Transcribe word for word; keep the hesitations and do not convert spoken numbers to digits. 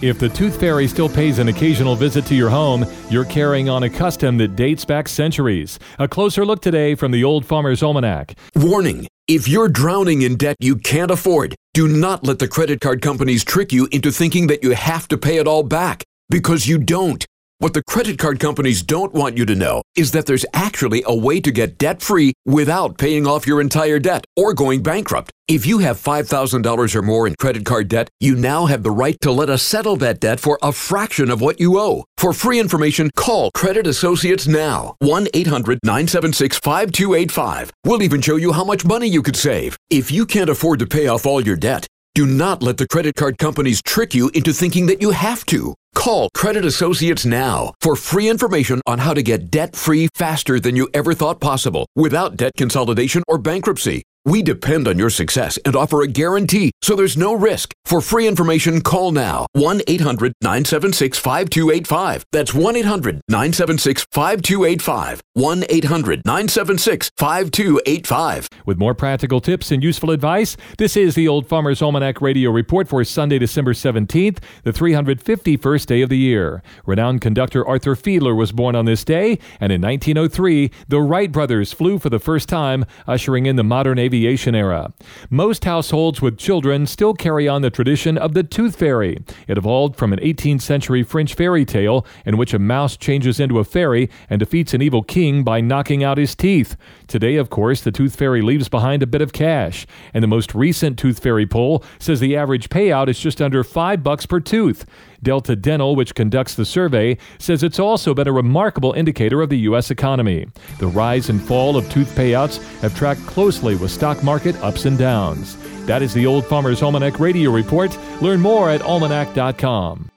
If the Tooth Fairy still pays an occasional visit to your home, you're carrying on a custom that dates back centuries. A closer look today from the Old Farmer's Almanac. Warning! If you're drowning in debt you can't afford, do not let the credit card companies trick you into thinking that you have to pay it all back, because you don't. What the credit card companies don't want you to know is that there's actually a way to get debt-free without paying off your entire debt or going bankrupt. If you have five thousand dollars or more in credit card debt, you now have the right to let us settle that debt for a fraction of what you owe. For free information, call Credit Associates now. one eight hundred nine seven six five two eight five. We'll even show you how much money you could save. If you can't afford to pay off all your debt, do not let the credit card companies trick you into thinking that you have to. Call Credit Associates now for free information on how to get debt-free faster than you ever thought possible without debt consolidation or bankruptcy. We depend on your success and offer a guarantee, so there's no risk. For free information, call now. one eight hundred nine seven six five two eight five. That's one eight hundred nine seven six five two eight five. one eight hundred nine seven six five two eight five. With more practical tips and useful advice, this is the Old Farmer's Almanac Radio Report for Sunday, December seventeenth, the three hundred fifty-first day of the year. Renowned conductor Arthur Fiedler was born on this day, and in nineteen oh three, the Wright brothers flew for the first time, ushering in the modern aviation era. Most households with children still carry on the tradition of the Tooth Fairy. It evolved from an eighteenth century French fairy tale in which a mouse changes into a fairy and defeats an evil king by knocking out his teeth. Today, of course, the Tooth Fairy leaves behind a bit of cash, and the most recent Tooth Fairy poll says the average payout is just under five bucks per tooth. Delta Dental, which conducts the survey, says it's also been a remarkable indicator of the U S economy. The rise and fall of tooth payouts have tracked closely with stock market ups and downs. That is the Old Farmer's Almanac Radio Report. Learn more at almanac dot com.